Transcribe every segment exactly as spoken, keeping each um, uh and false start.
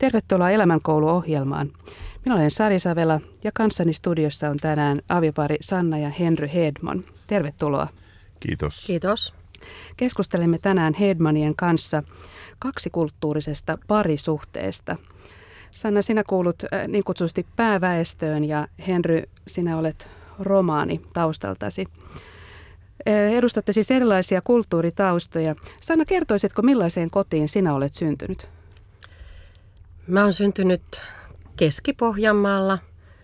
Tervetuloa Elämänkoulu-ohjelmaan. Minä olen Sari Savela ja kanssani studiossa on tänään aviopari Sanna ja Henry Hedman. Tervetuloa. Kiitos. Kiitos. Keskustelemme tänään Hedmanien kanssa kaksikulttuurisesta parisuhteesta. Sanna, sinä kuulut niin kutsusti pääväestöön ja Henry, sinä olet romaani taustaltasi. Edustatte siis erilaisia kulttuuritaustoja. Sanna, kertoisitko millaiseen kotiin sinä olet syntynyt? Mä oon syntynyt Keski-Pohjanmaalla,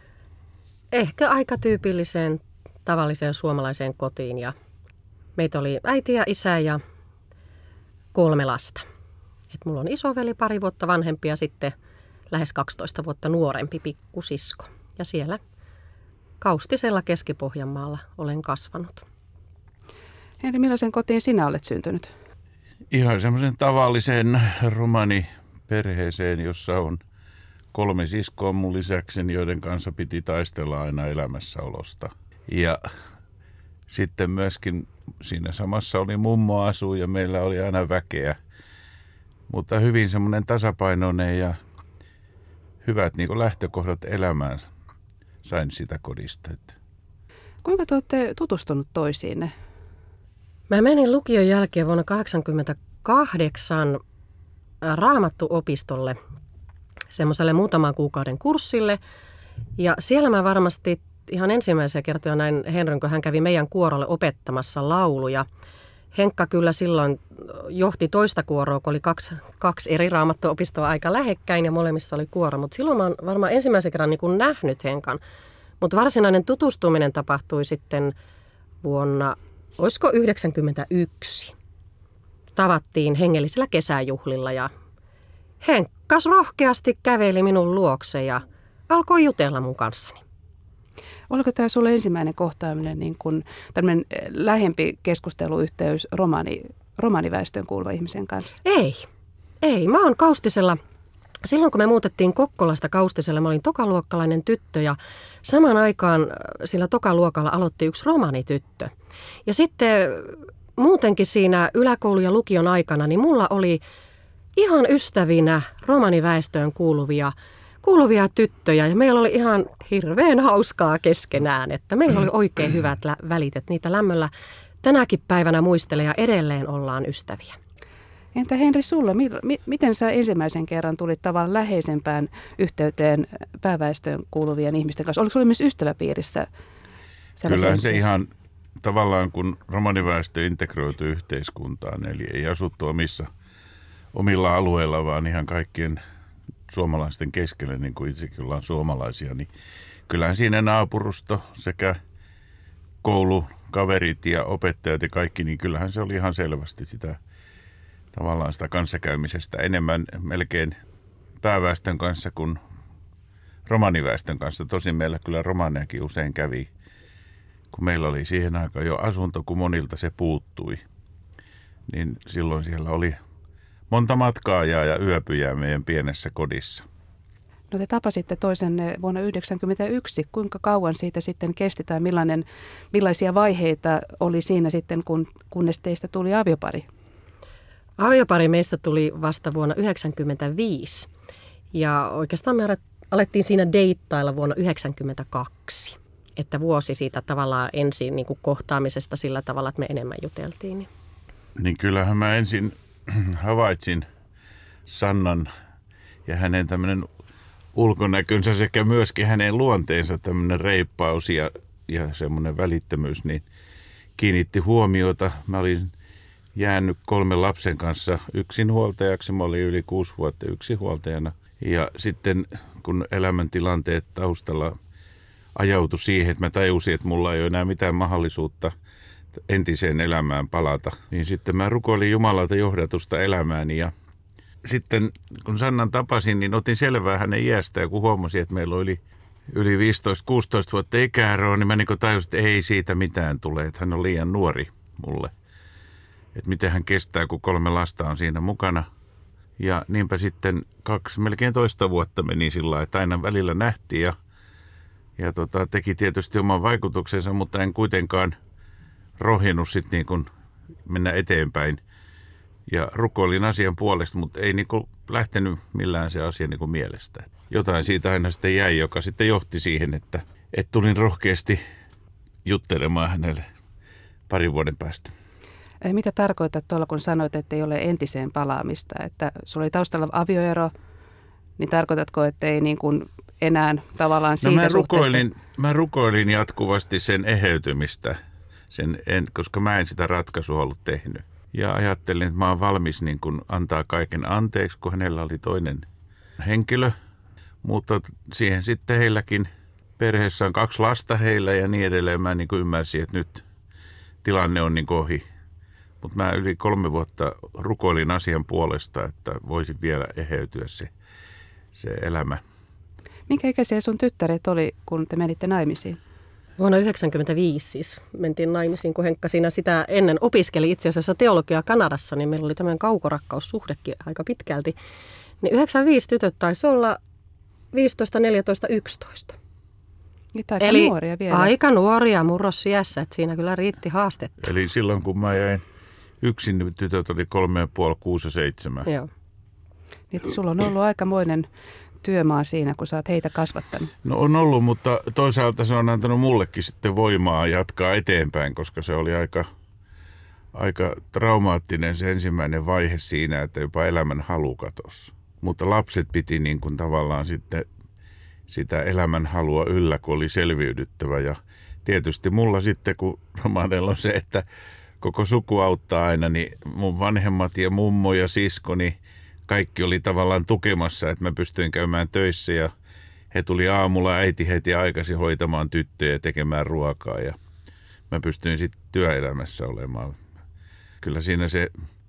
ehkä aika tyypilliseen tavalliseen suomalaiseen kotiin. Ja meitä oli äiti ja isä ja kolme lasta. Et mulla on isoveli pari vuotta vanhempi ja sitten lähes kaksitoista vuotta nuorempi pikkusisko. Ja siellä Kaustisella Keski-Pohjanmaalla olen kasvanut. Henri, millaisen kotiin sinä olet syntynyt? Ihan semmoisen tavallisen romaniperheeseen, jossa on kolme siskoa mun lisäkseni, joiden kanssa piti taistella aina elämässäolosta. Ja sitten myöskin siinä samassa oli mummo asuu ja meillä oli aina väkeä. Mutta hyvin semmoinen tasapainoinen ja hyvät niin kuin lähtökohdat elämään sain sitä kodista. Kuinka te olette tutustunut toisiinne? Mä menin lukion jälkeen vuonna tuhatyhdeksänsataakahdeksan Raamattuopistolle, semmoiselle muutaman kuukauden kurssille. Ja siellä mä varmasti ihan ensimmäisiä kertoja näin Henryn, kun hän kävi meidän kuorolle opettamassa lauluja. Henkka kyllä silloin johti toista kuoroa, kun oli kaksi, kaksi eri Raamattuopistoa aika lähekkäin ja molemmissa oli kuoro. Mutta silloin mä oon varmaan ensimmäisen kerran niin kuin nähnyt Henkan. Mutta varsinainen tutustuminen tapahtui sitten vuonna, olisiko yhdeksänkymmentäyksi. Tavattiin hengellisellä kesäjuhlilla ja Henkkas rohkeasti käveli minun luokse ja alkoi jutella mun kanssani. Oliko tämä sulle ensimmäinen kohtaaminen, niin kuin tämmöinen lähempi keskusteluyhteys romani, romaniväestöön kuuluva ihmisen kanssa? Ei, ei. Mä oon Kaustisella. Silloin kun me muutettiin Kokkolasta Kaustiselle, mä olin tokaluokkalainen tyttö ja samaan aikaan sillä tokaluokalla aloitti yksi romanityttö. Ja sitten muutenkin siinä yläkoulu- ja lukion aikana, niin mulla oli ihan ystävinä romaniväestöön kuuluvia kuuluvia tyttöjä ja meillä oli ihan hirveän hauskaa keskenään, että meillä oli oikein hyvät lä- välit, että niitä lämmöllä tänäkin päivänä muistelee ja edelleen ollaan ystäviä. Entä Henri sulla, mi- mi- miten sä ensimmäisen kerran tulit tavallaan läheisempään yhteyteen pääväestöön kuuluvien ihmisten kanssa? Oliko sulla myös ystäväpiirissä? Kyllähän se ihan tavallaan, kun romaniväestö integroitui yhteiskuntaan, eli ei asuttu omissa, omilla alueilla, vaan ihan kaikkien suomalaisten keskellä, niin kuin itsekin ollaan suomalaisia, niin kyllähän siinä naapurusto sekä koulukaverit ja opettajat ja kaikki, niin kyllähän se oli ihan selvästi sitä tavallaan sitä kanssakäymisestä enemmän melkein pääväestön kanssa kuin romaniväestön kanssa. Tosin meillä kyllä romaneakin usein kävi, kun meillä oli siihen aikaan jo asunto, kun monilta se puuttui, niin silloin siellä oli monta matkaajaa ja yöpyjää meidän pienessä kodissa. No te tapasitte toisenne vuonna yhdeksänkymmentäyksi. Kuinka kauan siitä sitten kesti tai millainen, millaisia vaiheita oli siinä sitten, kun, kunnes teistä tuli aviopari? Aviopari meistä tuli vasta vuonna yhdeksänkymmentäviisi ja oikeastaan me alettiin siinä deittailla vuonna yhdeksänkymmentäkaksi. Että vuosi siitä tavallaan ensin niin kuin kohtaamisesta sillä tavalla, että me enemmän juteltiin. Niin, niin kyllähän mä ensin havaitsin Sannan ja hänen tämmöinen ulkonäkönsä sekä myöskin hänen luonteensa tämmöinen reippaus ja, ja semmoinen välittömyys, niin kiinnitti huomiota. Mä olin jäänyt kolmen lapsen kanssa yksinhuoltajaksi. Mä olin yli kuusi vuotta yksinhuoltajana. Ja sitten kun elämäntilanteet taustalla ajautui siihen, että mä tajusin, että mulla ei ole enää mitään mahdollisuutta entiseen elämään palata, niin sitten mä rukoilin Jumalalta johdatusta elämääni ja sitten kun Sannan tapasin, niin otin selvää hänen iästä ja kun huomasin, että meillä oli yli viisitoista kuusitoista vuotta ikäeroa, niin mä niin tajusin, että ei siitä mitään tule, että hän on liian nuori mulle. Että miten hän kestää, kun kolme lasta on siinä mukana. Ja niinpä sitten kaksi, melkein toista vuotta meni sillä lailla, että aina välillä nähtiin ja, ja tota, teki tietysti oman vaikutuksensa, mutta en kuitenkaan rohjennut sitten niin kuin mennä eteenpäin Ja rukoilin asian puolesta, mutta ei niin kuin lähtenyt millään se asia niin kuin mielestä. Jotain siitä aina sitten jäi, joka sitten johti siihen, että, että tulin rohkeasti juttelemaan hänelle parin vuoden päästä. Mitä tarkoitat tuolla, kun sanoit, että ei ole entiseen palaamista? Että sulla oli taustalla avioero, niin tarkoitatko, että ei niin kuin enää tavallaan siitä no mä rukoilin, suhteesta? Mä rukoilin jatkuvasti sen eheytymistä, sen en, koska mä en sitä ratkaisua ollut tehnyt. Ja ajattelin, että mä oon valmis niin kuin antaa kaiken anteeksi, kun hänellä oli toinen henkilö. Mutta siihen sitten heilläkin, perheessä on kaksi lasta heillä ja niin edelleen. Mä niin kuin ymmärsin, että nyt tilanne on niin kuin ohi. Mutta mä yli kolme vuotta rukoilin asian puolesta, että voisin vielä eheytyä se, se elämä. Minkä ikäisiä sun tyttäret oli, kun te menitte naimisiin? Vuonna yhdeksänkymmentäviisi siis mentiin naimisiin, kun Henkka siinä sitä ennen opiskeli itse asiassa teologiaa Kanadassa, niin meillä oli tämmöinen kaukorakkaussuhdekin aika pitkälti. Niin yhdeksänkymmentäviisi tytöt taisi olla viisitoista, neljätoista, yksitoista. Niitä aika Eli nuoria vielä. Aika nuoria murrosiässä, että siinä kyllä riitti haastetta. Eli silloin kun mä jäin yksin, niin tytöt oli kolme ja puoli, kuusi ja seitsemän. Joo. Niin, sulla on ollut aikamoinen työmaa siinä, kun sä oot heitä kasvattanut. No on ollut, mutta toisaalta se on antanut mullekin sitten voimaa jatkaa eteenpäin, koska se oli aika, aika traumaattinen se ensimmäinen vaihe siinä, että jopa elämän halu katosi. Mutta lapset piti niin kuin tavallaan sitten sitä elämän halua yllä, kun oli selviydyttävä. Ja tietysti mulla sitten, kun romaneilla on se, että koko suku auttaa aina, niin mun vanhemmat ja mummo ja siskoni, kaikki oli tavallaan tukemassa, että mä pystyin käymään töissä ja he tuli aamulla äiti heti aikaisin hoitamaan tyttöjä ja tekemään ruokaa ja mä pystyin sitten työelämässä olemaan. Kyllä siinä se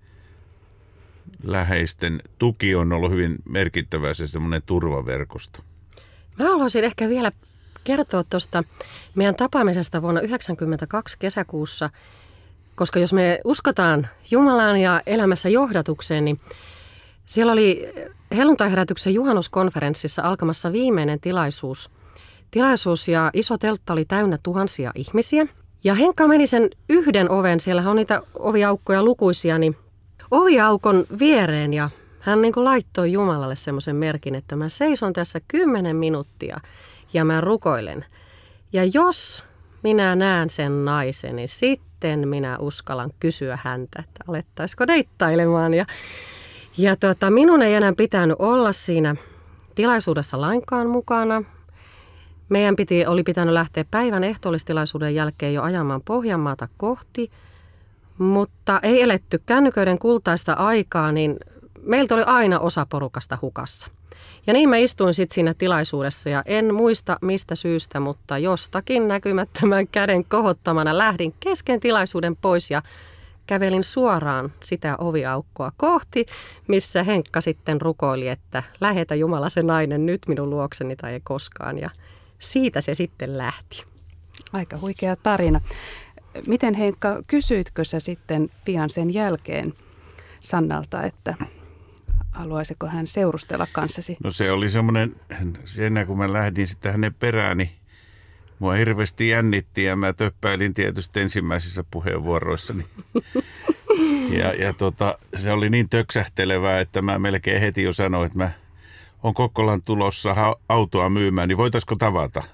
läheisten tuki on ollut hyvin merkittävä, se semmoinen turvaverkosto. Mä haluaisin ehkä vielä kertoa tuosta meidän tapaamisesta vuonna yhdeksänkymmentäkaksi kesäkuussa, koska jos me uskotaan Jumalaan ja elämässä johdatukseen, niin siellä oli helluntaiherätyksen juhannuskonferenssissa alkamassa viimeinen tilaisuus. Tilaisuus ja iso teltta oli täynnä tuhansia ihmisiä. Ja Henkka meni sen yhden oven, siellä on niitä oviaukkoja lukuisia, niin oviaukon viereen ja hän niin kuin laittoi Jumalalle semmoisen merkin, että mä seison tässä kymmenen minuuttia ja mä rukoilen. Ja jos minä näen sen naisen, niin sitten minä uskallan kysyä häntä, että alettaisiko deittailemaan. Ja, ja tota, minun ei enää pitänyt olla siinä tilaisuudessa lainkaan mukana. Meidän piti, oli pitänyt lähteä päivän ehtoollistilaisuuden jälkeen jo ajamaan Pohjanmaata kohti, mutta ei eletty kännyköiden kultaista aikaa, niin meiltä oli aina osa porukasta hukassa. Ja niin mä istuin sitten siinä tilaisuudessa ja en muista mistä syystä, mutta jostakin näkymättömän käden kohottamana lähdin kesken tilaisuuden pois ja kävelin suoraan sitä oviaukkoa kohti, missä Henkka sitten rukoili, että lähetä Jumala se nainen nyt minun luokseni tai ei koskaan. Ja siitä se sitten lähti. Aika huikea tarina. Miten Henkka, kysyitkö sä sitten pian sen jälkeen Sannalta, että haluaisiko hän seurustella kanssasi? No se oli semmoinen, sen kun mä lähdin sitten hänen perään, niin mua hirveästi jännitti ja mä töppäilin tietysti ensimmäisissä puheenvuoroissani. Ja, ja tota, se oli niin töksähtelevää, että mä melkein heti jo sanoin, että mä oon Kokkolan tulossa ha- autoa myymään, niin voitaisiko tavata?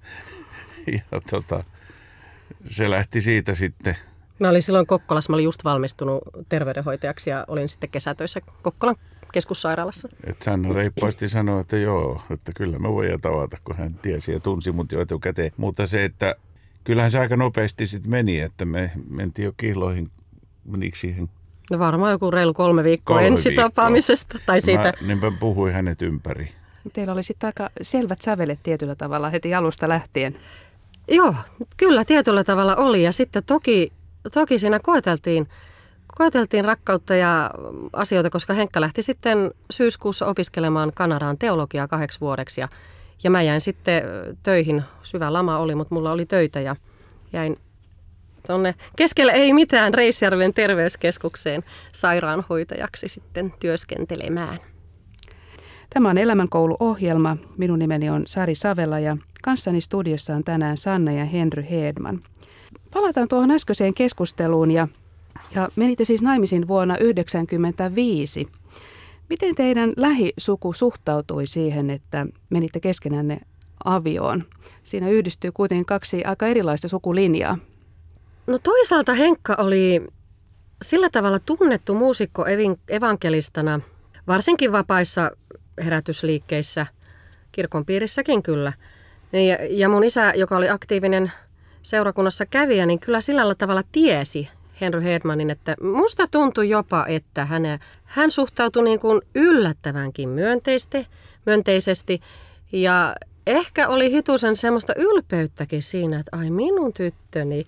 Ja tota, se lähti siitä sitten. Mä olin silloin Kokkolassa, mä olin just valmistunut terveydenhoitajaksi ja olin sitten kesätöissä Kokkolan keskussairaalassa. Että Sanna reippaasti sanoi, että joo, että kyllä me voidaan tavata, kun hän tiesi ja tunsi mut jo etukäteen. Mutta se, että kyllähän se aika nopeasti sitten meni, että me mentiin jo kihloihin, menikö siihen? No varmaan joku reilu kolme viikkoa kolme ensitapaamisesta. Tai siitä. Mä, niin mä puhuin hänet ympäri. Teillä oli sitten aika selvät sävelet tietyllä tavalla heti alusta lähtien. Joo, kyllä tietyllä tavalla oli ja sitten toki, toki siinä koeteltiin, koeteltiin rakkautta ja asioita, koska Henkka lähti sitten syyskuussa opiskelemaan Kanadaan teologiaa kahdeksi vuodeksi ja, ja mä jäin sitten töihin. Syvä lama oli, mutta mulla oli töitä ja jäin tuonne keskelle ei mitään Reisjärven terveyskeskukseen sairaanhoitajaksi sitten työskentelemään. Tämä on Elämänkoulu-ohjelma. Minun nimeni on Sari Savela ja kanssani studiossa on tänään Sanna ja Henry Hedman. Palataan tuohon äskeiseen keskusteluun ja Ja menitte siis naimisiin vuonna yhdeksänkymmentäviisi. Miten teidän lähisuku suhtautui siihen, että menitte keskenänne avioon? Siinä yhdistyy kuitenkin kaksi aika erilaista sukulinjaa. No toisaalta Henkka oli sillä tavalla tunnettu muusikko evankelistana, varsinkin vapaissa herätysliikkeissä, kirkon piirissäkin kyllä. Ja, ja mun isä, joka oli aktiivinen seurakunnassa kävijä, niin kyllä sillä tavalla tiesi Henry Hedmanin, että musta tuntui jopa, että hän, hän suhtautui niin kuin yllättävänkin myönteisesti, myönteisesti ja ehkä oli hitusen semmoista ylpeyttäkin siinä, että ai minun tyttöni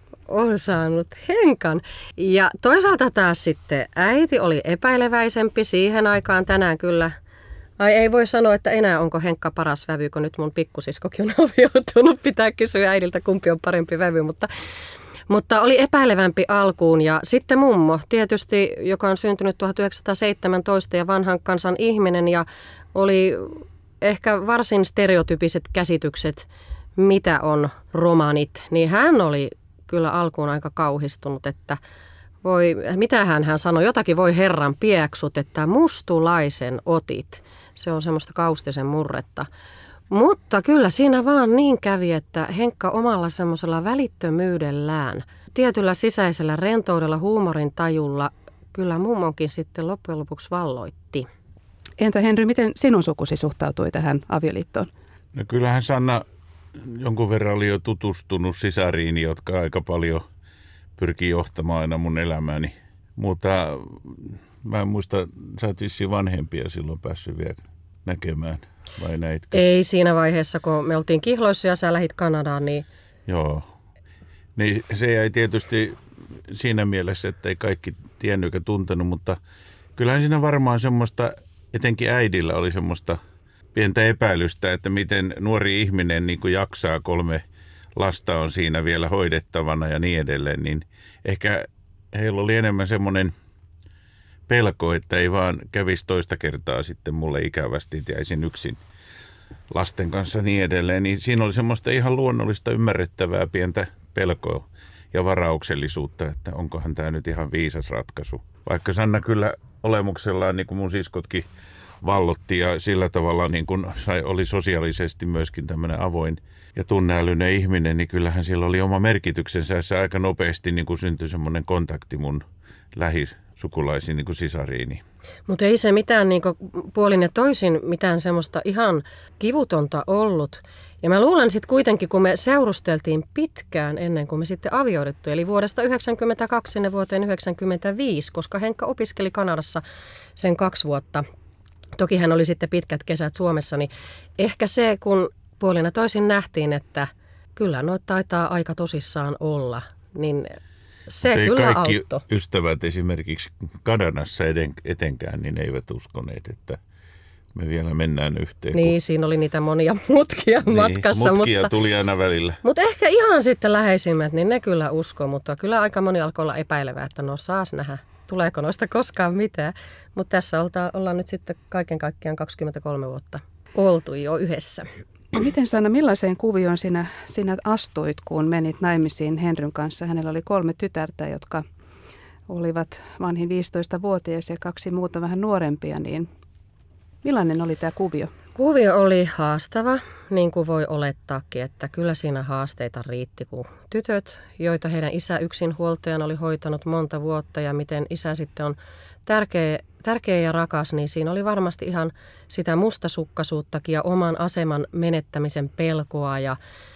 on saanut Henkan. Ja toisaalta taas sitten äiti oli epäileväisempi siihen aikaan tänään kyllä. Ai ei voi sanoa, että enää onko Henkka paras vävy, kun nyt mun pikkusiskokin on avioitunut. Pitää kysyä äidiltä, kumpi on parempi vävy, mutta, mutta oli epäilevämpi alkuun. Ja sitten mummo tietysti, joka on syntynyt tuhatyhdeksänsataaseitsemäntoista ja vanhan kansan ihminen ja oli ehkä varsin stereotypiset käsitykset, mitä on romanit, niin hän oli kyllä alkuun aika kauhistunut, että voi, mitähän hän sanoi, jotakin voi herran pieksut, että mustulaisen otit. Se on semmoista kaustisen murretta. Mutta kyllä siinä vaan niin kävi, että Henkka omalla semmoisella välittömyydellään, tietyllä sisäisellä rentoudella, huumorin tajulla, kyllä mummonkin sitten loppujen lopuksi valloitti. Entä Henry, miten sinun sukusi suhtautui tähän avioliittoon? No kyllähän Sanna jonkun verran oli jo tutustunut sisariini, jotka aika paljon pyrki johtamaan aina mun elämääni. Mutta mä en muista, sä oot vissiin vanhempia silloin päässyt vielä näkemään, vai näitkö? Ei siinä vaiheessa, kun me oltiin kihloissa ja sä lähit Kanadaan, niin... Joo. Niin se jäi tietysti siinä mielessä, että ei kaikki tiennyt eikä tuntenut, mutta kyllähän siinä varmaan semmoista, etenkin äidillä oli semmoista pientä epäilystä, että miten nuori ihminen niin kuin jaksaa, kolme lasta on siinä vielä hoidettavana ja niin edelleen, niin ehkä heillä oli enemmän semmoinen pelko, että ei vaan kävisi toista kertaa sitten mulle ikävästi, että jäisin yksin lasten kanssa niin edelleen. Niin siinä oli semmoista ihan luonnollista ymmärrettävää pientä pelkoa ja varauksellisuutta, että onkohan tämä nyt ihan viisas ratkaisu. Vaikka Sanna kyllä olemuksellaan, niin kuin mun siskotkin vallotti ja sillä tavalla niin kuin sai, oli sosiaalisesti myöskin tämmöinen avoin ja tunneälyinen ihminen, niin kyllähän sillä oli oma merkityksensä ja se aika nopeasti niin kuin syntyi semmoinen kontakti mun lähisukulaisiin, niin kuin sisariini. Mutta ei se mitään niin kuin puolin ja toisin mitään semmoista ihan kivutonta ollut. Ja mä luulen sitten kuitenkin, kun me seurusteltiin pitkään ennen kuin me sitten avioidettu, eli vuodesta yhdeksänkymmentäkaksi sinne vuoteen yhdeksänkymmentäviisi, koska Henkka opiskeli Kanadassa sen kaksi vuotta. Toki hän oli sitten pitkät kesät Suomessa, niin ehkä se, kun puolina toisin nähtiin, että kyllä noita taitaa aika tosissaan olla, niin se ei kyllä kaikki auttoi. Ystävät esimerkiksi Kanadassa etenkään, niin eivät uskoneet, että me vielä mennään yhteen. Niin, kun... siinä oli niitä monia mutkia niin, matkassa. Mutkia mutta, tuli aina välillä. Mutta ehkä ihan sitten läheisimmät, niin ne kyllä uskoo, mutta kyllä aika moni alkoi olla epäilevää, että no saas nähdä, tuleeko noista koskaan mitään. Mutta tässä oltaan, ollaan nyt sitten kaiken kaikkiaan kaksikymmentäkolme vuotta oltu jo yhdessä. Miten Sanna, millaiseen kuvioon sinä, sinä astuit, kun menit naimisiin Henryn kanssa? Hänellä oli kolme tytärtä, jotka olivat vanhin viisitoistavuotias ja kaksi muuta vähän nuorempia, niin millainen oli tämä kuvio? Kuvio oli haastava, niin kuin voi olettaakin, että kyllä siinä haasteita riitti, kun tytöt, joita heidän isä yksinhuoltajan oli hoitanut monta vuotta ja miten isä sitten on tärkeä, tärkeä ja rakas, niin siinä oli varmasti ihan sitä mustasukkaisuuttakin ja oman aseman menettämisen pelkoa ja,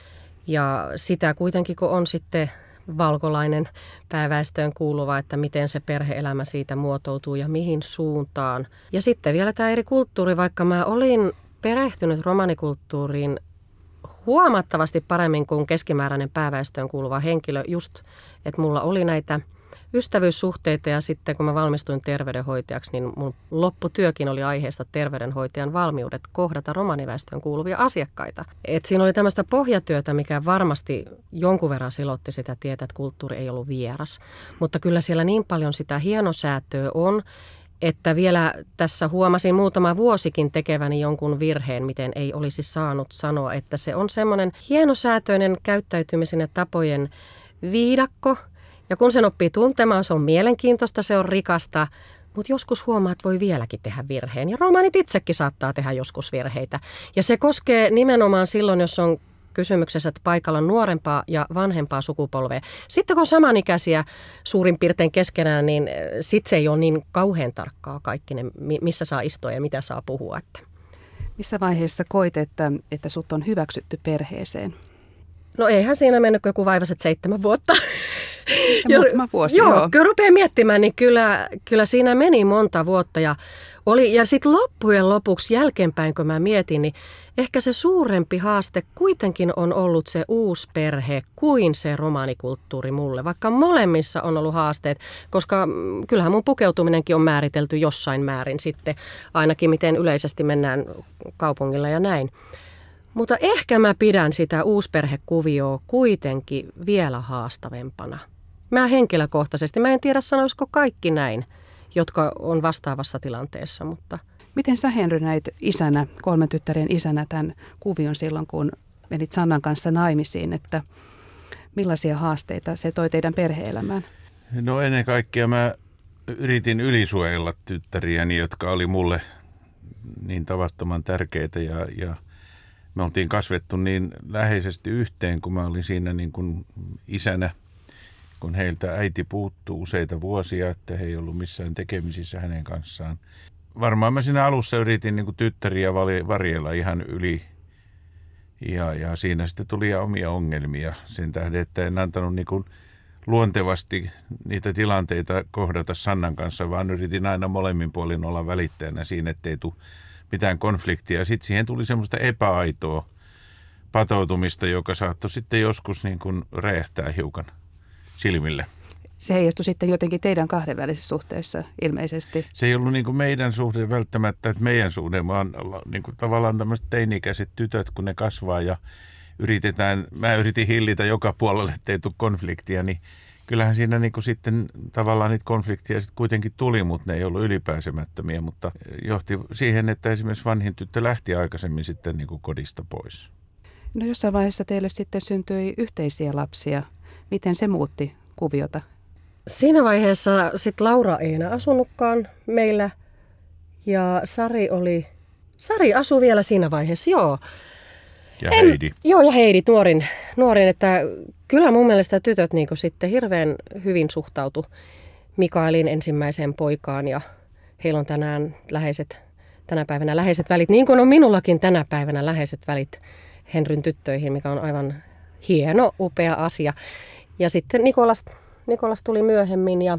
ja sitä kuitenkin, kun on sitten valkolainen pääväestöön kuuluva, että miten se perhe-elämä siitä muotoutuu ja mihin suuntaan. Ja sitten vielä tämä eri kulttuuri, vaikka mä olin perehtynyt romanikulttuuriin huomattavasti paremmin kuin keskimääräinen pääväestöön kuuluva henkilö, just, että mulla oli näitä ystävyyssuhteita ja sitten kun mä valmistuin terveydenhoitajaksi, niin mun lopputyökin oli aiheesta terveydenhoitajan valmiudet kohdata romaniväestöön kuuluvia asiakkaita. Et siinä oli tämmöistä pohjatyötä, mikä varmasti jonkun verran silotti sitä tietä, että kulttuuri ei ollut vieras. Mutta kyllä siellä niin paljon sitä hienosäätöä on, että vielä tässä huomasin muutama vuosikin tekeväni jonkun virheen, miten ei olisi saanut sanoa, että se on semmoinen hienosäätöinen käyttäytymisen ja tapojen viidakko, Ja kun sen oppii tuntemaan, se on mielenkiintoista, se on rikasta, mutta joskus huomaa, että voi vieläkin tehdä virheen. Ja romaanit itsekin saattaa tehdä joskus virheitä. Ja se koskee nimenomaan silloin, jos on kysymyksessä, että paikalla on nuorempaa ja vanhempaa sukupolvea. Sitten kun on samanikäisiä suurin piirtein keskenään, niin sitten se ei ole niin kauhean tarkkaa kaikki ne, missä saa istua ja mitä saa puhua. Missä vaiheessa koit, että, että sut on hyväksytty perheeseen? No eihän siinä mennyt joku vaivaiset seitsemän vuotta. Ja muutama vuosi, joo. joo. Kun rupeaa miettimään, niin kyllä, kyllä siinä meni monta vuotta. Ja, oli, ja sitten loppujen lopuksi jälkeenpäin, kun mä mietin, niin ehkä se suurempi haaste kuitenkin on ollut se uusi perhe kuin se romaanikulttuuri mulle. Vaikka molemmissa on ollut haasteet, koska kyllähän mun pukeutuminenkin on määritelty jossain määrin sitten, ainakin miten yleisesti mennään kaupungilla ja näin. Mutta ehkä mä pidän sitä uusperhekuvioa kuitenkin vielä haastavempana. Mä henkilökohtaisesti, mä en tiedä sanoisiko kaikki näin, jotka on vastaavassa tilanteessa, mutta... Miten sä, Henry, näit isänä, kolmen tyttären isänä tämän kuvion silloin, kun menit Sannan kanssa naimisiin, että millaisia haasteita se toi teidän perhe-elämään? No ennen kaikkea mä yritin ylisuojella tyttäriäni, jotka oli mulle niin tavattoman tärkeitä ja... ja me oltiin kasvettu niin läheisesti yhteen, kun mä olin siinä niin kuin isänä, kun heiltä äiti puuttuu useita vuosia, että he ei ollut missään tekemisissä hänen kanssaan. Varmaan mä siinä alussa yritin niin kuin tyttäriä varjella ihan yli ja, ja siinä sitten tuli omia ongelmia sen tähden, että en antanut niin kuin luontevasti niitä tilanteita kohdata Sannan kanssa, vaan yritin aina molemmin puolin olla välittäjänä siinä, ettei tule mitään konfliktia. Sitten siihen tuli semmoista epäaitoa patoutumista, joka saattoi sitten joskus niin kuin räjähtää hiukan silmille. Se heijastui sitten jotenkin teidän kahdenvälisissä suhteissa ilmeisesti. Se ei ollut niin kuin meidän suhde välttämättä, että meidän suhde, vaan niin kuin tavallaan tämmöiset teini-ikäiset tytöt, kun ne kasvaa ja yritetään, mä yritin hillitä joka puolelle, ettei tule konfliktia, niin kyllähän siinä niin kuin sitten tavallaan niitä konflikteja sitten kuitenkin tuli, mutta ne ei ollut ylipääsemättömiä, mutta johti siihen, että esimerkiksi vanhin tyttö lähti aikaisemmin sitten niin kuin kodista pois. No jossain vaiheessa teille sitten syntyi yhteisiä lapsia. Miten se muutti kuviota? Siinä vaiheessa sitten Laura ei enää asunutkaan meillä ja Sari oli, Sari asui vielä siinä vaiheessa, joo. Ja en, Heidi. Joo, ja Heidi, nuorin, nuorin, että kyllä mun mielestä tytöt niin kuin sitten hirveän hyvin suhtautu Mikaelin ensimmäiseen poikaan ja heillä on tänään läheiset, tänä päivänä läheiset välit, niin kuin on minullakin tänä päivänä läheiset välit Henryn tyttöihin, mikä on aivan hieno, upea asia. Ja sitten Nikolas, Nikolas tuli myöhemmin ja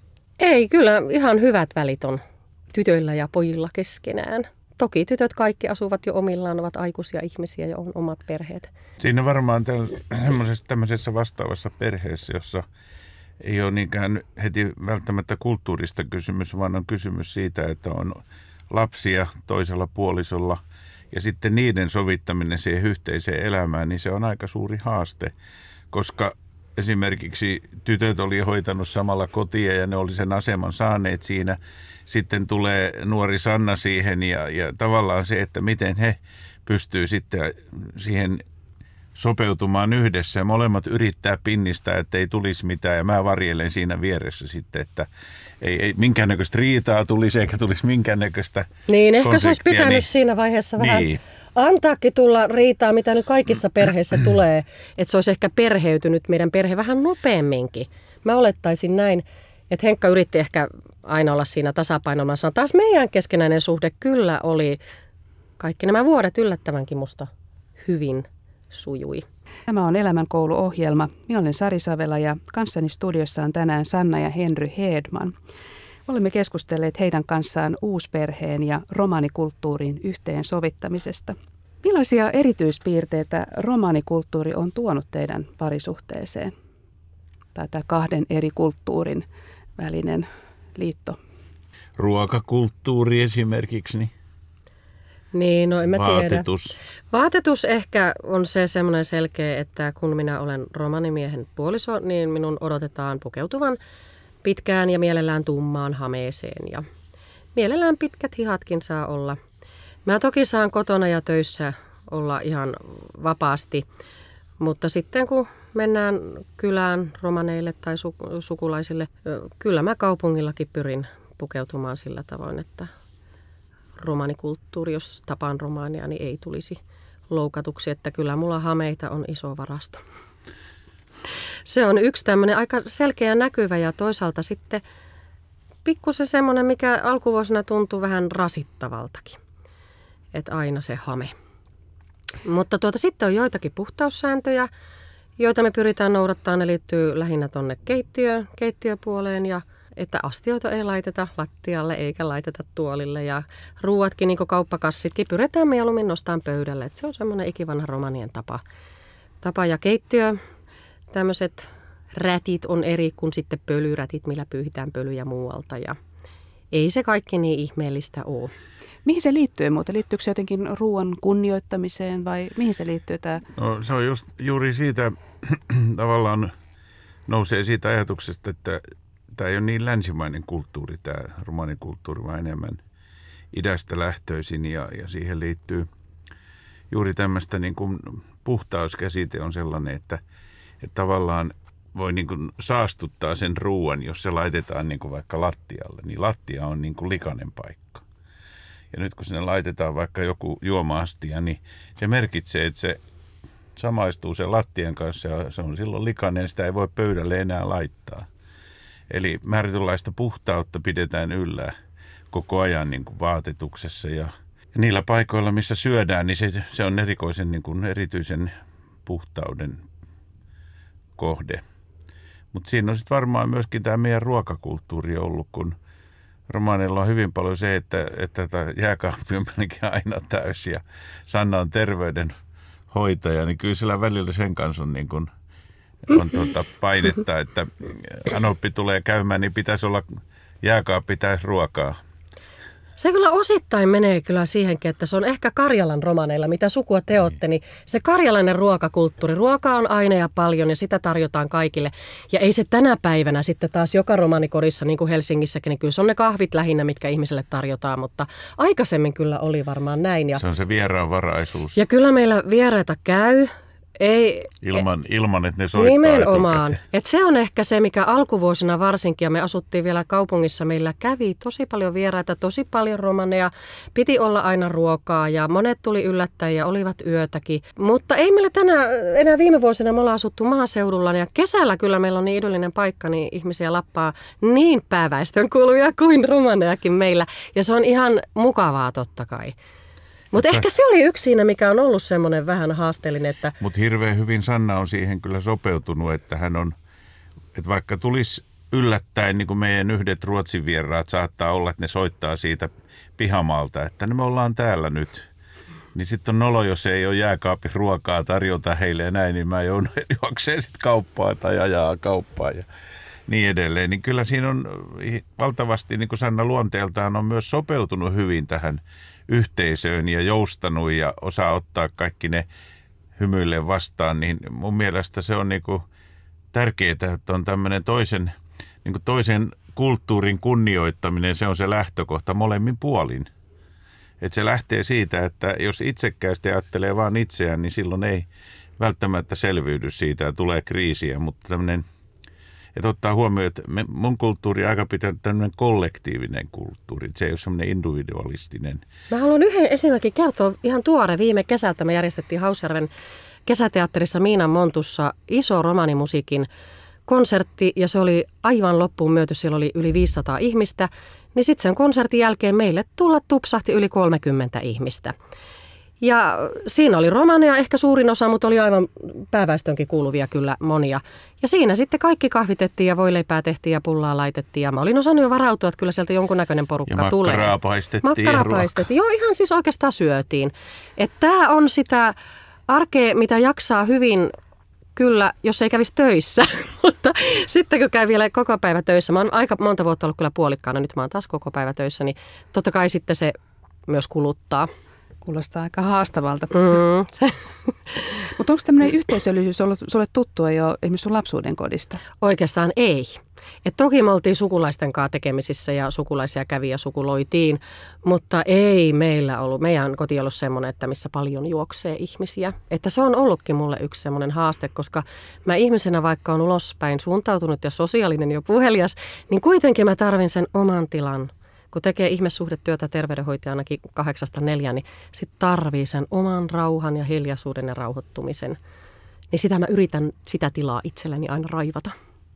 ei, kyllä ihan hyvät välit on tytöillä ja pojilla keskenään. Toki tytöt kaikki asuvat jo omillaan, ovat aikuisia ihmisiä ja on omat perheet. Siinä varmaan tämmöisessä vastaavassa perheessä, jossa ei ole niinkään heti välttämättä kulttuurista kysymys, vaan on kysymys siitä, että on lapsia toisella puolisolla ja sitten niiden sovittaminen siihen yhteiseen elämään, niin se on aika suuri haaste, koska esimerkiksi tytöt oli hoitanut samalla kotia ja ne oli sen aseman saaneet siinä. Sitten tulee nuori Sanna siihen ja, ja tavallaan se, että miten he pystyy sitten siihen sopeutumaan yhdessä. Ja molemmat yrittää pinnistää, että ei tulisi mitään ja mä varjelen siinä vieressä sitten, että ei, ei minkäännäköistä riitaa tulisi eikä tulisi minkäännäköistä Niin, ehkä se olisi pitänyt niin, siinä vaiheessa vähän niin. antaakin tulla riitaa, mitä nyt kaikissa perheissä tulee, että se olisi ehkä perheytynyt meidän perhe vähän nopeamminkin. Mä olettaisin näin, että Henkka yritti ehkä aina olla siinä tasapainoilmassa. Taas meidän keskenäinen suhde kyllä oli kaikki nämä vuodet yllättävänkin musta hyvin sujui. Tämä on Elämänkoulu-ohjelma. Minä olen Sari Savela ja kanssani studiossa on tänään Sanna ja Henry Hedman. Olemme keskustelleet heidän kanssaan uusperheen ja romaanikulttuurin yhteensovittamisesta. Millaisia erityispiirteitä romaanikulttuuri on tuonut teidän parisuhteeseen? Tai tämä kahden eri kulttuurin välinen liitto. Ruokakulttuuri esimerkiksi. Niin. Niin, no en mä Vaatetus. tiedä. Vaatetus ehkä on se semmoinen selkeä, että kun minä olen romanimiehen puoliso, niin minun odotetaan pukeutuvan pitkään ja mielellään tummaan hameeseen. Ja mielellään pitkät hihatkin saa olla. Mä toki saan kotona ja töissä olla ihan vapaasti, mutta sitten kun mennään kylään romaneille tai su- sukulaisille. Kyllä mä kaupungillakin pyrin pukeutumaan sillä tavoin, että romanikulttuuri, jos tapaan romaania, niin ei tulisi loukatuksi, että kyllä mulla hameita on iso varasto. Se on yksi tämmöinen aika selkeä näkyvä ja toisaalta sitten pikkusen semmoinen, mikä alkuvuosina tuntuu vähän rasittavaltakin. Että aina se hame. Mutta tuota, sitten on joitakin puhtaussääntöjä, joita me pyritään noudattamaan. Ne liittyy lähinnä tuonne keittiöön, keittiöpuoleen ja että astioita ei laiteta lattialle eikä laiteta tuolille. Ja ruuatkin, niin kuin kauppakassitkin, pyritään mieluummin nostamaan pöydälle. Että se on semmoinen ikivanha romanien tapa. tapa. Ja keittiö, tämmöiset rätit on eri kuin sitten pölyrätit, millä pyyhitään pölyjä muualta. Ja ei se kaikki niin ihmeellistä ole. Mihin se liittyy muuten? Liittyykö se jotenkin ruoan kunnioittamiseen vai mihin se liittyy tämä? No, se on just juuri siitä, tavallaan nousee siitä ajatuksesta, että tämä ei ole niin länsimainen kulttuuri, tämä romanikulttuuri, vaan enemmän idästä lähtöisin ja, ja siihen liittyy juuri tämmöistä niin kuin puhtauskäsite on sellainen, että, että tavallaan voi niin kuin saastuttaa sen ruoan, jos se laitetaan niin kuin vaikka lattialle, niin lattia on niin kuin likainen paikka. Ja nyt kun sinne laitetaan vaikka joku juoma-astia, niin se merkitsee, että se samaistuu sen lattian kanssa ja se on silloin likainen, sitä ei voi pöydälle enää laittaa. Eli määrätynlaista puhtautta pidetään yllä koko ajan niin kuin vaatetuksessa ja, ja niillä paikoilla, missä syödään, niin se, se on erikoisen niin kuin erityisen puhtauden kohde. Mutta siinä on sitten varmaan myöskin tämä meidän ruokakulttuuri ollut, kun romaneilla on hyvin paljon se, että, että tätä jääkaappi on melkein aina täysi ja Sanna on terveydenhoitaja, niin kyllä sillä välillä sen kanssa on, niin kuin, on tuota painetta, että anoppi tulee käymään, niin pitäisi olla jääkaappi täysi ruokaa. Se kyllä osittain menee kyllä siihenkin, että se on ehkä Karjalan romaneilla, mitä sukua te olette, niin se karjalainen ruokakulttuuri. Ruokaa on aina ja paljon ja sitä tarjotaan kaikille. Ja ei se tänä päivänä sitten taas joka romanikodissa, niin kuin Helsingissäkin, niin kyllä se on ne kahvit lähinnä, mitkä ihmiselle tarjotaan. Mutta aikaisemmin kyllä oli varmaan näin. Ja, se on se vieraanvaraisuus. Ja kyllä meillä vieraita käy. Ei, ilman, ilman, että ne soittaa nimenomaan. Et se on ehkä se, mikä alkuvuosina varsinkin, ja me asuttiin vielä kaupungissa, meillä kävi tosi paljon vieraita, tosi paljon romaneja, piti olla aina ruokaa ja monet tuli yllättäen ja olivat yötäkin. Mutta ei meillä tänä, enää viime vuosina me ollaan asuttu maaseudulla ja kesällä kyllä meillä on niin idyllinen paikka, niin ihmisiä lappaa niin pääväestön kuuluvia kuin romanejakin meillä ja se on ihan mukavaa totta kai. Mutta ehkä se oli yksi siinä, mikä on ollut semmoinen vähän haasteellinen. Että mutta hirveän hyvin Sanna on siihen kyllä sopeutunut, että hän on, että vaikka tulisi yllättäen, niin kuin meidän yhdet Ruotsin vieraat saattaa olla, että ne soittaa siitä pihamaalta, että me ollaan täällä nyt. Niin sitten on nolo, jos ei ole jääkaapin ruokaa tarjota heille ja näin, niin mä joudun juokseen sitten kauppaa tai ajaa kauppaa ja niin edelleen. Niin kyllä siinä on valtavasti, niin kuin Sanna luonteeltaan on myös sopeutunut hyvin tähän yhteisöön ja joustanut ja osaa ottaa kaikki ne hymyille vastaan, niin mun mielestä se on niinku tärkeää, että on tämmöinen toisen, niinku toisen kulttuurin kunnioittaminen, se on se lähtökohta molemmin puolin. Että se lähtee siitä, että jos itsekkäästi ajattelee vaan itseään, niin silloin ei välttämättä selviydy siitä ja tulee kriisiä, mutta tämmöinen, että ottaa huomioon, että me, mun kulttuuri on aika pitää tämmöinen kollektiivinen kulttuuri, että se ei ole semmoinen individualistinen. Mä haluan yhden esimerkin kertoa ihan tuore. Viime kesältä me järjestettiin Hausjärven kesäteatterissa Miinan Montussa iso romanimusiikin konsertti ja se oli aivan loppuun myöty, siellä oli yli viisisataa ihmistä. Niin sitten sen konsertin jälkeen meille tulla tupsahti yli kolmekymmentä ihmistä. Ja siinä oli romaneja ehkä suurin osa, mutta oli aivan pääväestönkin kuuluvia kyllä monia. Ja siinä sitten kaikki kahvitettiin ja voileipää tehtiin ja pullaa laitettiin. Ja mä olin osannut jo varautua, että kyllä sieltä jonkunnäköinen porukka ja tulee. Makkaraa paistettiin. Makkaraa paistettiin. Joo, ihan siis oikeastaan syötiin. Että tämä on sitä arkea, mitä jaksaa hyvin kyllä, jos ei kävisi töissä. Mutta sitten kun käy vielä koko päivä töissä, mä oon aika monta vuotta ollut kyllä puolikkaana, nyt mä oon taas koko päivä töissä, niin totta kai sitten se myös kuluttaa. Kuulostaa aika haastavalta. Mm. Mutta onko tämmöinen yhteisöllisyys ollut sulle tuttua jo esimerkiksi sun lapsuuden kodista? Oikeastaan ei. Et toki me oltiin sukulaisten kanssa tekemisissä ja sukulaisia kävi ja sukuloitiin, mutta ei meillä ollut. Meidän koti on ollut semmoinen, että missä paljon juoksee ihmisiä. Että se on ollutkin mulle yksi semmoinen haaste, koska mä ihmisenä, vaikka on ulospäin suuntautunut ja sosiaalinen ja puhelias, niin kuitenkin mä tarvin sen oman tilan. Kun tekee ihmissuhdetyötä terveydenhoitajanakin kahdeksasta neljään, niin sit tarvii sen oman rauhan ja hiljaisuuden ja rauhoittumisen. Niin sitä mä yritän sitä tilaa itselleni aina raivata.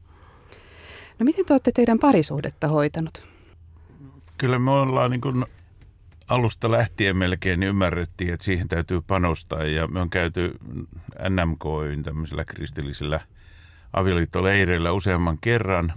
No miten te olette teidän parisuhdetta hoitanut? Kyllä me ollaan niin kuin alusta lähtien melkein niin ymmärrettiin, että siihen täytyy panostaa. Ja me on käyty N M K:n tämmöisillä kristillisillä avioliittoleireillä useamman kerran.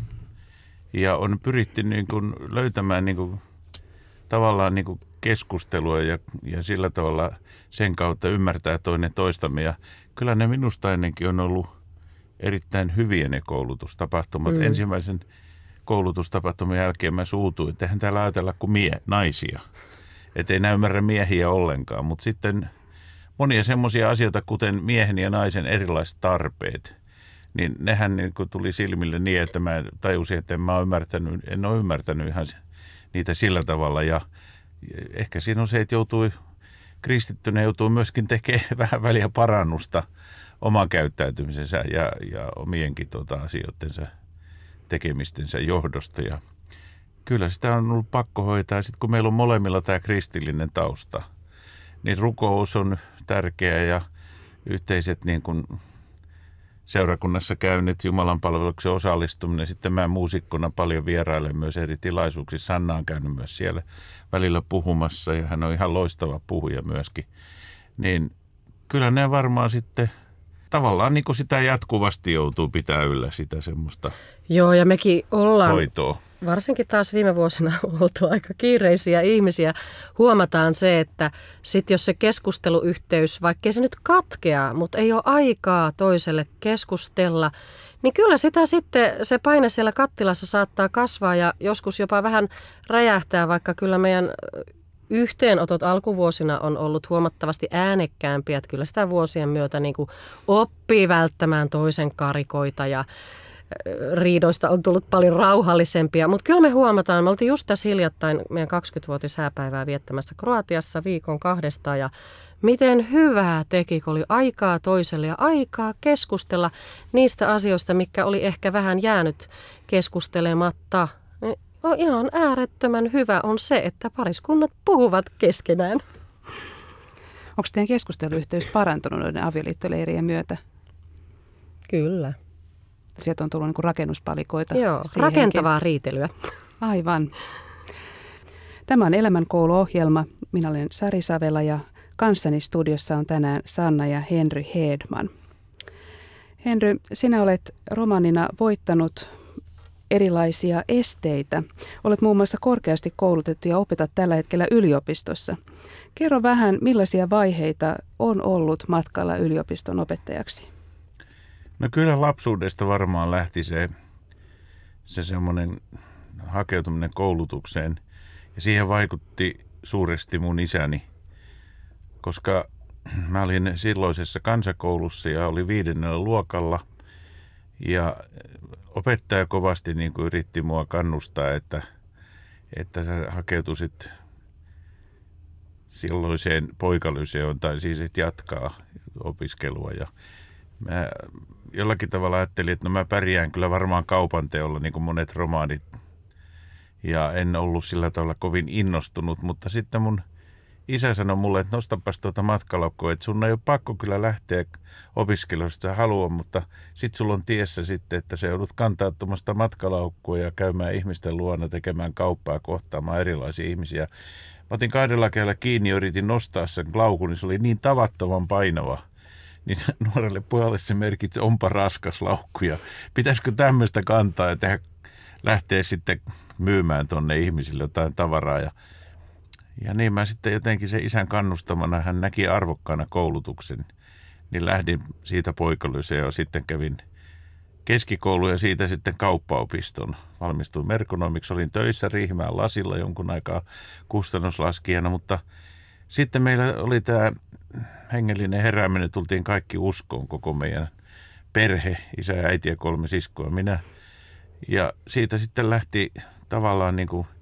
Ja on pyritty niin kuin löytämään niin kuin tavallaan niin kuin keskustelua ja, ja sillä tavalla sen kautta ymmärtää toinen toistamme. Ja kyllä ne minusta ennenkin on ollut erittäin hyviä ne koulutustapahtumat. Mm. Ensimmäisen koulutustapahtuman jälkeen mä suutuin, että eihän täällä ajatella kuin mie, naisia. Että ei nää ymmärrä miehiä ollenkaan. Mutta sitten monia semmoisia asioita, kuten miehen ja naisen erilaiset tarpeet, niin nehän niin kuin tuli silmille niin, että mä tajusin, että en, mä ole ymmärtänyt, en ole ymmärtänyt ihan niitä sillä tavalla. Ja ehkä siinä on se, että joutui, kristittynä joutuu myöskin tekemään vähän väliä parannusta oman käyttäytymisensä ja, ja omienkin tuota, asioittensa tekemistensä johdosta. Ja kyllä sitä on ollut pakko hoitaa. Sitten kun meillä on molemmilla tämä kristillinen tausta, niin rukous on tärkeä ja yhteiset niin kuin seurakunnassa käynyt Jumalan palveluksen osallistuminen. Sitten mä muusikkona paljon vierailen myös eri tilaisuuksissa. Sanna on käynyt myös siellä välillä puhumassa ja hän on ihan loistava puhuja myöskin. Niin kyllä ne varmaan sitten tavallaan niin kuin sitä jatkuvasti joutuu pitää yllä sitä semmoista Joo, ja mekin ollaan, hoitoa. Varsinkin taas viime vuosina oltu aika kiireisiä ihmisiä. Huomataan se, että sit jos se keskusteluyhteys, vaikkei se nyt katkea, mutta ei ole aikaa toiselle keskustella, niin kyllä sitä sitten se paine siellä kattilassa saattaa kasvaa ja joskus jopa vähän räjähtää, vaikka kyllä meidän yhteenotot alkuvuosina on ollut huomattavasti äänekkäämpiä, että kyllä sitä vuosien myötä niin kuin oppii välttämään toisen karikoita ja riidoista on tullut paljon rauhallisempia, mutta kyllä me huomataan, me oltiin just tässä hiljattain meidän kaksikymmentävuotishääpäivää viettämässä Kroatiassa viikon kahdesta ja miten hyvää teki, kun oli aikaa toiselle ja aikaa keskustella niistä asioista, mikä oli ehkä vähän jäänyt keskustelematta. No, ihan äärettömän hyvä on se, että pariskunnat puhuvat keskenään. Onko teidän keskusteluyhteys parantunut noiden avioliittoleirien myötä? Kyllä. Sieltä on tullut niin kuin rakennuspalikoita. Joo, rakentavaa riitelyä. Aivan. Tämä on Elämänkoulu-ohjelma. Minä olen Sari Savela ja kanssani studiossa on tänään Sanna ja Henry Hedman. Henry, sinä olet romaanina voittanut erilaisia esteitä. Olet muun muassa korkeasti koulutettu ja opetat tällä hetkellä yliopistossa. Kerro vähän, millaisia vaiheita on ollut matkalla yliopiston opettajaksi? No kyllä lapsuudesta varmaan lähti se, se semmoinen hakeutuminen koulutukseen. Ja siihen vaikutti suuresti mun isäni, koska mä olin silloisessa kansakoulussa ja oli viidennellä luokalla. Ja opettaja kovasti niin kuin yritti mua kannustaa, että, että sä hakeutuisit silloiseen poikalyseoon tai siis et jatkaa opiskelua. Ja mä jollakin tavalla ajattelin, että no mä pärjään kyllä varmaan kaupanteolla niin kuin monet romaanit. Ja en ollut sillä tavalla kovin innostunut, mutta sitten mun isä sanoi mulle, että nostapas tuota matkalaukkoa, että sun ei ole pakko kyllä lähteä opiskelemaan, jos sä haluat, mutta sit sulla on tiessä sitten, että sä joudut kantaa tuommoista matkalaukkua ja käymään ihmisten luona, tekemään kauppaa, kohtaamaan erilaisia ihmisiä. Mä otin kahdella kädellä kiinni ja yritin nostaa sen laukun, niin se oli niin tavattoman painava. Niin nuorelle pojalle se merkitsi, onpa raskas laukku ja pitäisikö tämmöistä kantaa ja tehdä, lähteä sitten myymään tonne ihmisille jotain tavaraa. Ja, ja niin mä sitten jotenkin se isän kannustamana, hän näki arvokkaana koulutuksen, niin lähdin siitä poikalyseoon ja sitten kävin keskikoulun ja siitä sitten kauppaopiston. Valmistuin merkonomiksi, olin töissä Riihimäen Lasilla jonkun aikaa kustannuslaskijana, mutta Sitten meillä oli tämä hengellinen herääminen, tultiin kaikki uskoon, koko meidän perhe, isä ja äiti ja kolme siskoa, minä. Ja siitä sitten lähti tavallaan niin kuin,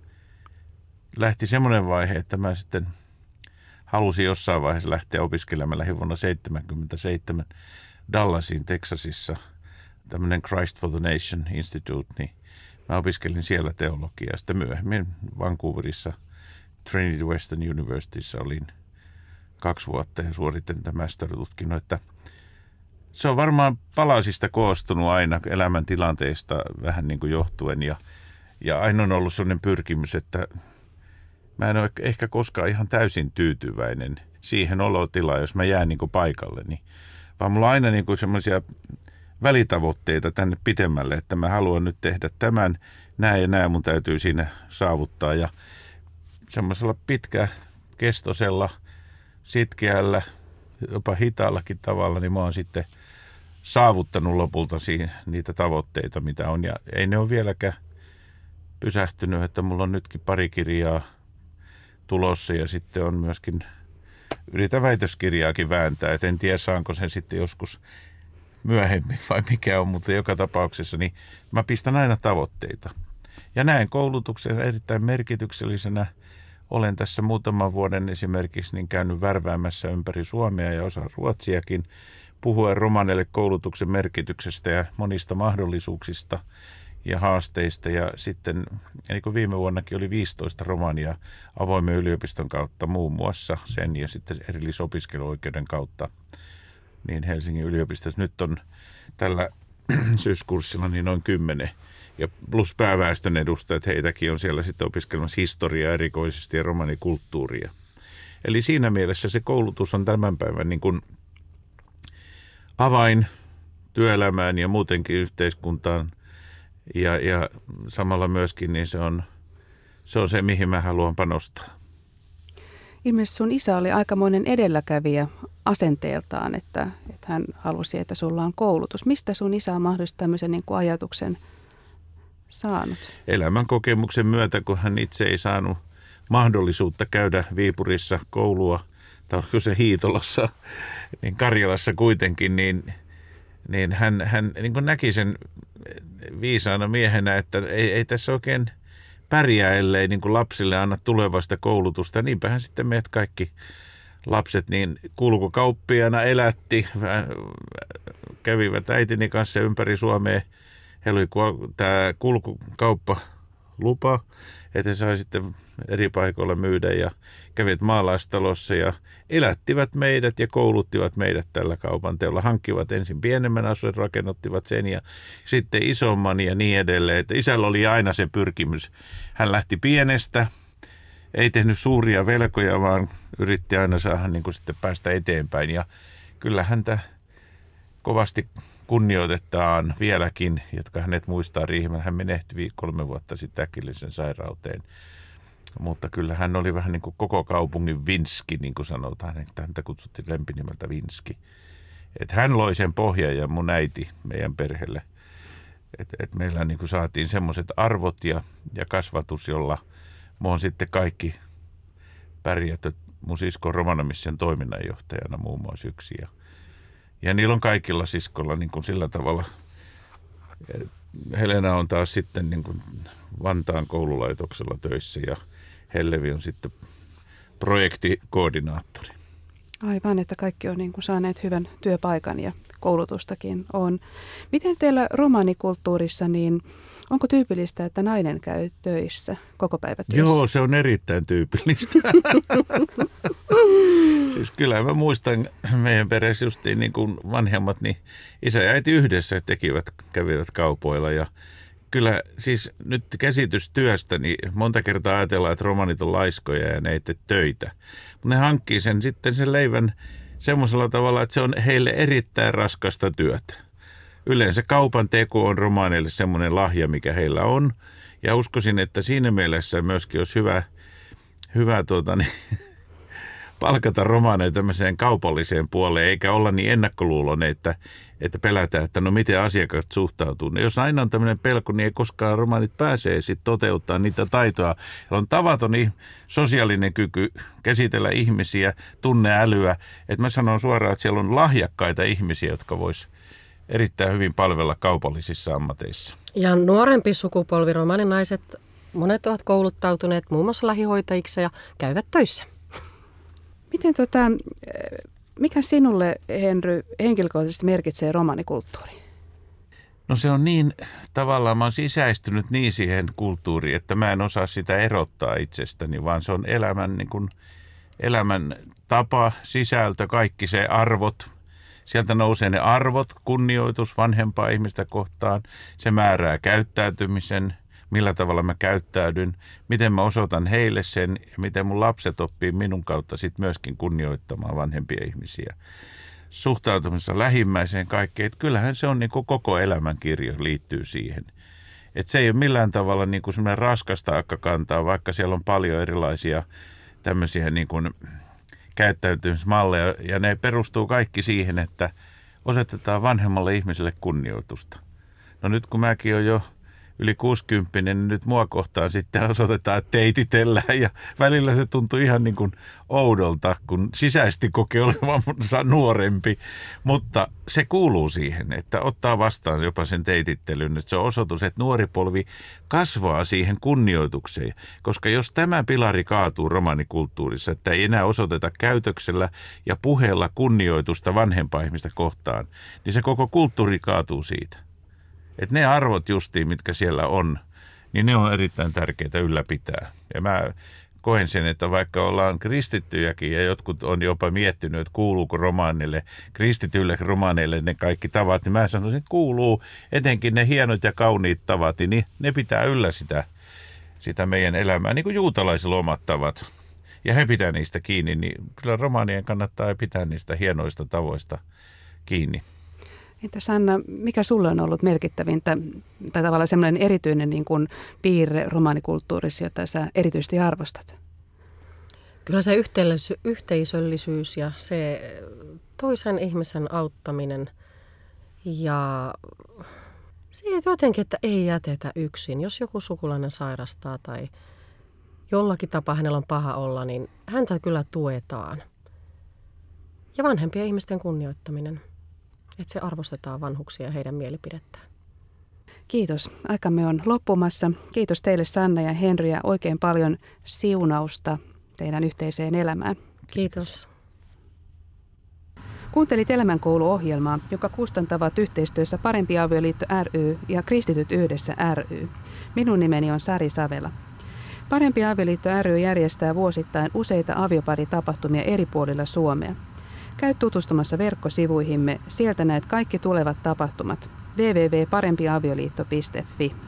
lähti semmoinen vaihe, että mä sitten halusin jossain vaiheessa lähteä opiskelemaan. Lähdin vuonna seitsemänkymmentäseitsemän Dallasiin, Texasissa, tämmöinen Christ for the Nation Institute, niin mä opiskelin siellä teologiaa. Sitten myöhemmin Vancouverissa Trinity Western Universityssä olin kaksi vuotta ja suoritin tämän master-tutkinnon, että se on varmaan palasista koostunut aina elämäntilanteesta vähän niin kuin johtuen ja, ja aina on ollut sellainen pyrkimys, että mä en ole ehkä koskaan ihan täysin tyytyväinen siihen olotilaan, jos mä jään niin kuin paikalleni, vaan mulla on aina niin kuin semmoisia välitavoitteita tänne pitemmälle, että mä haluan nyt tehdä tämän, näin ja näin mun täytyy siinä saavuttaa ja semmoisella pitkäkestoisella, sitkeällä, jopa hitaallakin tavalla, niin mä oon sitten saavuttanut lopulta siinä niitä tavoitteita, mitä on. Ja ei ne ole vieläkään pysähtynyt, että mulla on nytkin pari kirjaa tulossa ja sitten on myöskin, yritän väitöskirjaakin vääntää, et en tiedä saanko sen sitten joskus myöhemmin vai mikä on, mutta joka tapauksessa niin mä pistän aina tavoitteita. Ja näen koulutuksen erittäin merkityksellisenä. Olen tässä muutaman vuoden esimerkiksi niin käynyt värväämässä ympäri Suomea ja osa Ruotsiakin puhuen romaneille koulutuksen merkityksestä ja monista mahdollisuuksista ja haasteista. Ja sitten, niin kuin viime vuonnakin oli viisitoista romania avoimen yliopiston kautta muun muassa sen ja sitten erillisopiskeluoikeuden kautta niin Helsingin yliopistossa. Nyt on tällä syyskurssilla niin noin kymmenen. Ja plus pääväestön edustajat, heitäkin on siellä sitten opiskelemassa historiaa erikoisesti ja romanikulttuuria. Eli siinä mielessä se koulutus on tämän päivän niin kuin avain työelämään ja muutenkin yhteiskuntaan. Ja, ja samalla myöskin niin se on, se on se, mihin mä haluan panostaa. Ilmeisesti sun isä oli aikamoinen edelläkävijä asenteeltaan, että, että hän halusi, että sulla on koulutus. Mistä sun isä on mahdollisesti tämmöisen niin kuin ajatuksen saanut? Elämän kokemuksen myötä, kun hän itse ei saanut mahdollisuutta käydä Viipurissa koulua, tai oliko se Hiitolassa, niin Karjalassa kuitenkin, niin, niin hän, hän niin kuin näki sen viisaana miehenä, että ei, ei tässä oikein pärjää, ellei niin kuin lapsille anna tulevasta koulutusta. Niinpä hän sitten meidät kaikki lapset niin kulkukauppiaana elätti, kävivät äitini kanssa ympäri Suomea. Heillä oli tämä kulkukauppalupa, että he sai sitten eri paikoilla myydä ja kävivät maalaistalossa ja elättivät meidät ja kouluttivat meidät tällä kaupan teolla. Hankkivat ensin pienemmän asunnon, rakennuttivat sen ja sitten isomman ja niin edelleen. Että isällä oli aina se pyrkimys. Hän lähti pienestä, ei tehnyt suuria velkoja, vaan yritti aina saada niin kuin sitten päästä eteenpäin. Ja kyllä häntä kovasti kunnioitetaan vieläkin, jotka hänet muistaa Riihimäellä. Hän menehtyi kolme vuotta sitten äkillisen sairauteen. Mutta kyllä hän oli vähän niin kuin koko kaupungin Vinski, niin kuin sanotaan. Häntä kutsuttiin lempinimeltä Vinski. Että hän loi sen pohjan ja mun äiti meidän perheelle. Että et meillä niin kuin saatiin semmoiset arvot ja, ja kasvatus, jolla mä oon sitten kaikki pärjätty. Mun sisko on Romanomission toiminnanjohtajana muun muassa yksi. Ja, ja niillä on kaikilla siskolla niin kuin sillä tavalla. Helena on taas sitten niin kuin Vantaan koululaitoksella töissä ja Hellevi on sitten projektikoordinaattori. Aivan, että kaikki on niin kuin saaneet hyvän työpaikan ja koulutustakin on. Miten teillä romanikulttuurissa, niin onko tyypillistä, että nainen käy töissä koko päivä töissä? Joo, se on erittäin tyypillistä. Siis kyllä mä muistan meidän perheessä justiin niin kuin vanhemmat, niin isä ja äiti yhdessä tekivät, kävivät kaupoilla ja kyllä siis nyt käsitys työstä, niin monta kertaa ajatellaan, että romanit on laiskoja ja ne ei tee töitä. Mutta ne hankkii sen sitten sen leivän semmoisella tavalla, että se on heille erittäin raskasta työtä. Yleensä kaupan teko on romaneille semmoinen lahja, mikä heillä on. Ja uskoisin, että siinä mielessä myöskin olisi hyvä, hyvä tuota, niin, palkata romaneja tämmöiseen kaupalliseen puoleen, eikä olla niin ennakkoluuloinen, että että pelätään, että no miten asiakkaat suhtautuu. No jos aina on tämmöinen pelko, niin ei koskaan romaanit pääsee sitten toteuttaa niitä taitoja. Heillä on tavaton sosiaalinen kyky käsitellä ihmisiä, tunneälyä. Että mä sanon suoraan, että siellä on lahjakkaita ihmisiä, jotka vois erittäin hyvin palvella kaupallisissa ammateissa. Ja nuorempi sukupolvi, romaaninaiset, monet ovat kouluttautuneet muun muassa lähihoitajiksi ja käyvät töissä. Miten tota, mikä sinulle, Henry, henkilökohtaisesti merkitsee romaanikulttuuri? No se on niin, tavallaan mä oon sisäistynyt niin siihen kulttuuriin, että mä en osaa sitä erottaa itsestäni, vaan se on elämän, niin kuin, elämän tapa, sisältö, kaikki se arvot. Sieltä nousee ne arvot, kunnioitus vanhempaa ihmistä kohtaan. Se määrää käyttäytymisen, millä tavalla mä käyttäydyn, miten mä osoitan heille sen ja miten mun lapset oppii minun kautta sit myöskin kunnioittamaan vanhempia ihmisiä. Suhtautumisessa lähimmäiseen kaikkeen, että kyllähän se on niin kuin koko elämänkirjo liittyy siihen. Että se ei ole millään tavalla niin kuin semmoinen raskas taakka kantaa, vaikka siellä on paljon erilaisia tämmöisiä niin kuin käyttäytymismalleja ja ne perustuu kaikki siihen, että osoitetaan vanhemmalle ihmiselle kunnioitusta. No nyt kun mäkin olen jo yli kuusikymppinen, niin nyt mua kohtaan sitten osoitetaan, että teititellään ja välillä se tuntuu ihan niin kuin oudolta, kun sisäisesti kokee olevansa nuorempi, mutta se kuuluu siihen, että ottaa vastaan jopa sen teitittelyn, että se on osoitus, että nuori polvi kasvaa siihen kunnioitukseen, koska jos tämä pilari kaatuu romanikulttuurissa, että ei enää osoiteta käytöksellä ja puheella kunnioitusta vanhempaa ihmistä kohtaan, niin se koko kulttuuri kaatuu siitä. Että ne arvot justiin, mitkä siellä on, niin ne on erittäin tärkeitä ylläpitää. Ja mä koen sen, että vaikka ollaan kristittyjäkin ja jotkut on jopa miettinyt, että kuuluuko romaanille, kristityille romaaneille ne kaikki tavat, niin mä sanoisin, että kuuluu etenkin ne hienot ja kauniit tavat, niin ne pitää yllä sitä, sitä meidän elämää, niin kuin juutalaisilla omat tavat. Ja he pitää niistä kiinni, niin kyllä romaanien kannattaa pitää niistä hienoista tavoista kiinni. Entä Sanna, mikä sulle on ollut merkittävintä tai tavallaan semmoinen erityinen niin kuin piirre romaanikulttuurissa, jota sä erityisesti arvostat? Kyllä se yhteisöllisyys ja se toisen ihmisen auttaminen ja se jotenkin, että ei jätetä yksin. Jos joku sukulainen sairastaa tai jollakin tapaa hänellä on paha olla, niin häntä kyllä tuetaan. Ja vanhempien ihmisten kunnioittaminen. Että se arvostetaan vanhuksia ja heidän mielipidettään. Kiitos. Aikamme on loppumassa. Kiitos teille Sanna ja Henry ja oikein paljon siunausta teidän yhteiseen elämään. Kiitos. Kuuntelit Elämänkoulu-ohjelmaa, joka kustantavat yhteistyössä Parempi avioliitto ry ja Kristityt yhdessä ry. Minun nimeni on Sari Savela. Parempi avioliitto ry järjestää vuosittain useita avioparitapahtumia eri puolilla Suomea. Käy tutustumassa verkkosivuihimme, sieltä näet kaikki tulevat tapahtumat. double-u double-u double piste parempiavioliitto piste fi